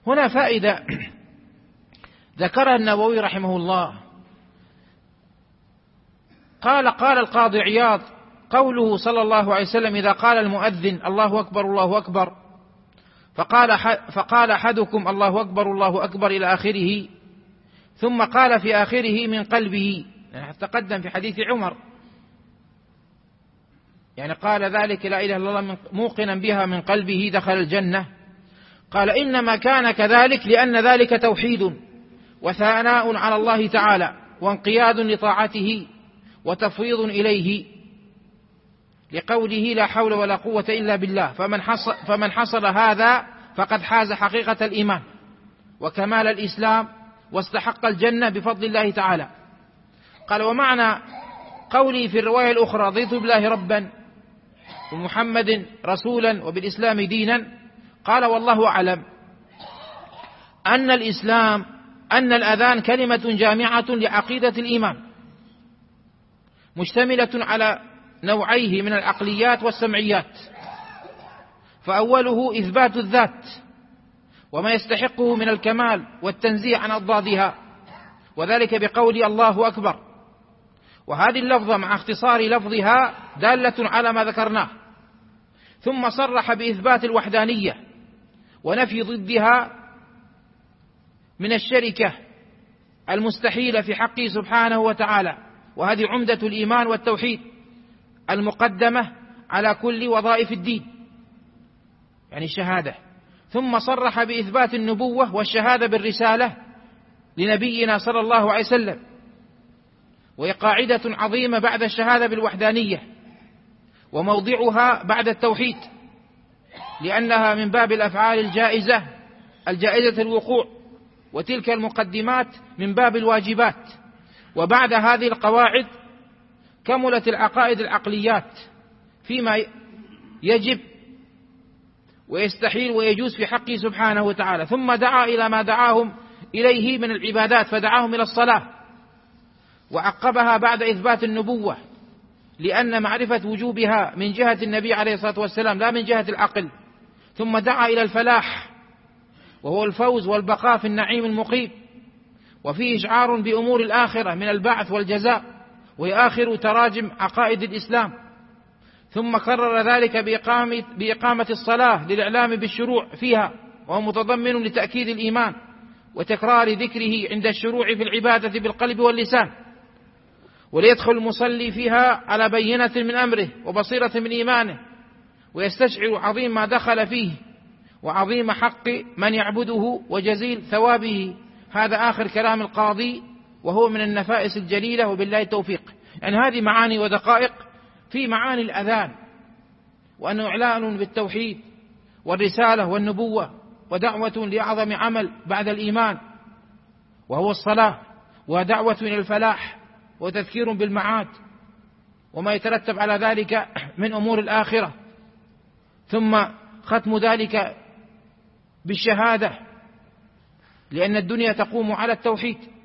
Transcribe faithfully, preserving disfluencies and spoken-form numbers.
هنا فائدة ذكرها النووي رحمه الله، قال قال القاضي عياض: قوله صلى الله عليه وسلم إذا قال المؤذن الله أكبر الله أكبر فقال فقال أحدكم الله أكبر الله أكبر إلى آخره، ثم قال في آخره من قلبه، يعني تقدم في حديث عمر، يعني قال ذلك لا إله إلا الله موقنا بها من قلبه دخل الجنة. قال إنما كان كذلك لأن ذلك توحيد وثناء على الله تعالى وانقياد لطاعته وتفويض إليه، لقوله لا حول ولا قوة إلا بالله، فمن حصل, فمن حصل هذا فقد حاز حقيقة الإيمان وكمال الإسلام واستحق الجنة بفضل الله تعالى. قال ومعنى قولي في الرواية الأخرى رضيت بالله ربا ومحمد رسولا وبالإسلام دينا، قال والله أعلم أن الإسلام أن الأذان كلمة جامعة لعقيدة الإيمان مشتملة على نوعيه من العقليات والسمعيات، فأوله إثبات الذات وما يستحقه من الكمال والتنزيه عن أضدادها، وذلك بقول الله أكبر، وهذه اللفظة مع اختصار لفظها دالة على ما ذكرناه. ثم صرح بإثبات الوحدانية ونفي ضدها من الشركة المستحيلة في حقه سبحانه وتعالى، وهذه عمدة الإيمان والتوحيد المقدمة على كل وظائف الدين، يعني الشهادة. ثم صرح بإثبات النبوة والشهادة بالرسالة لنبينا صلى الله عليه وسلم، وهي قاعدة عظيمة بعد الشهادة بالوحدانية، وموضعها بعد التوحيد، لأنها من باب الأفعال الجائزة الجائزة الوقوع، وتلك المقدمات من باب الواجبات. وبعد هذه القواعد كملت العقائد العقليات فيما يجب ويستحيل ويجوز في حقه سبحانه وتعالى. ثم دعا إلى ما دعاهم إليه من العبادات، فدعاهم إلى الصلاة وعقبها بعد إثبات النبوة، لأن معرفة وجوبها من جهة النبي عليه الصلاة والسلام لا من جهة العقل. ثم دعا إلى الفلاح وهو الفوز والبقاء في النعيم المقيم، وفيه إشعار بأمور الآخرة من البعث والجزاء، وهي آخر تراجم عقائد الإسلام. ثم كرر ذلك بإقامة, بإقامة الصلاة للإعلام بالشروع فيها، وهو متضمن لتأكيد الإيمان وتكرار ذكره عند الشروع في العبادة بالقلب واللسان، وليدخل المصلي فيها على بينة من أمره وبصيرة من إيمانه، ويستشعر عظيم ما دخل فيه وعظيم حق من يعبده وجزيل ثوابه. هذا آخر كلام القاضي، وهو من النفائس الجليلة، وبالله التوفيق. يعني هذه معاني ودقائق في معاني الأذان، وأنه إعلان بالتوحيد والرسالة والنبوة، ودعوة لأعظم عمل بعد الإيمان وهو الصلاة، ودعوة إلى الفلاح، وتذكير بالمعاد وما يترتب على ذلك من أمور الآخرة. ثم ختم ذلك بالشهادة، لأن الدنيا تقوم على التوحيد،